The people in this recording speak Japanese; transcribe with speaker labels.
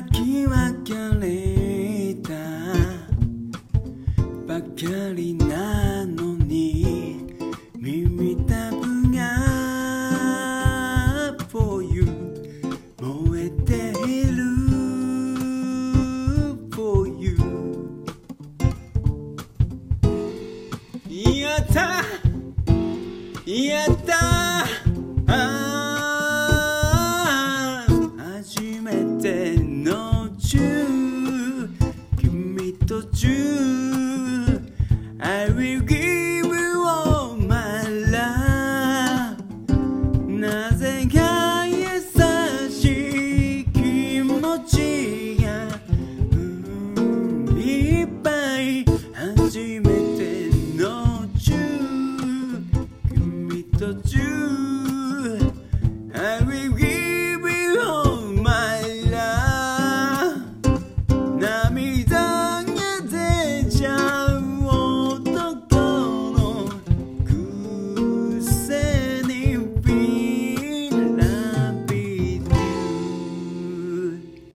Speaker 1: き別れたばかりなのに耳たぶが For you 燃えている For you やったやった初めてのチュー君とチュー I will give you all my love なぜか優しい気持ちがいっぱい初めてのチュー君とチュー